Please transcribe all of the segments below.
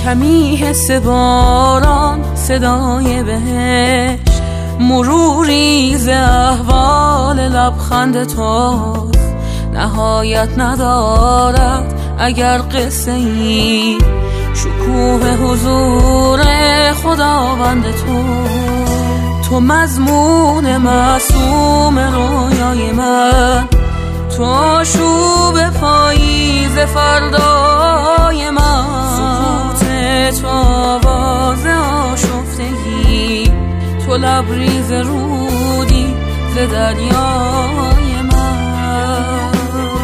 کمی حس باران، صدای بهشت، مروری ز احوال لبخند توست. نهایت ندارد اگر قصه ای، شکوه حضور خداوند تو مضمون معصوم رویای من، تو شوب پاییز فردای من، سکوت تو آواز آشفتگی، تو لبریز رودی ز دریای من.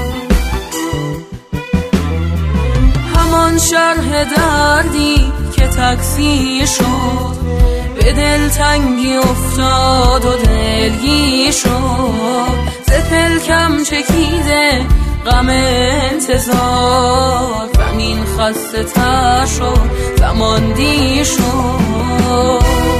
همان شرح دردی که تکسی شد، به دلتنگی افتاد و دلگیر شد، ز پلکم چکیده غم انتظار، زمین خسته تر شد، زمان دیر شد.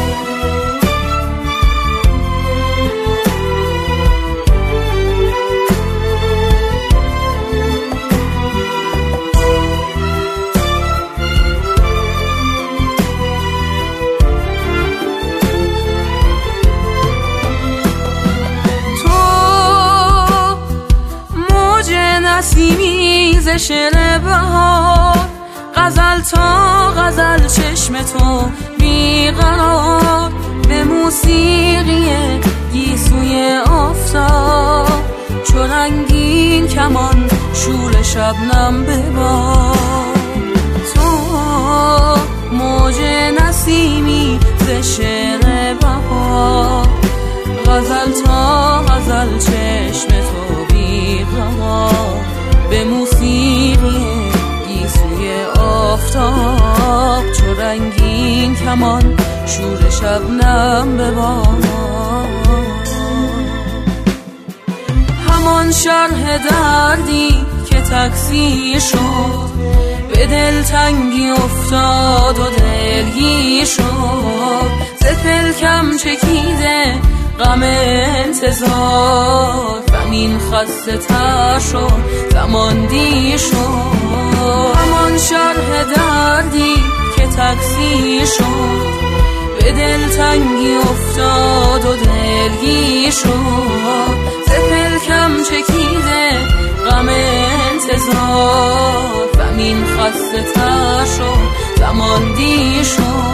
نسیمی ز شعر بهار، غزل تا غزل چشم تو بیقرار، به موسیقی گیسوی آفتاب، چو رنگین کمان شور شبنم ببار. تو موج نسیمی ز شعر بهار، غزل تا غزل چشم تو بیقرار، به موسیقی گیسوی آفتاب، چو رنگین کمان شور شبنم ببار. همان شرح دردی که تکسی شد، به دلتنگی افتاد و دلگیر شد، ز پلکم چکیده غم انتظار، زمین خسته تر شد، زمان دیر شد. همان شرح دردی که تکسی شد، به دلتنگی افتاد و دلگیر شد، ز پلکم چکیده غم انتظار، زمین خسته تر شد، زمان دیر شد.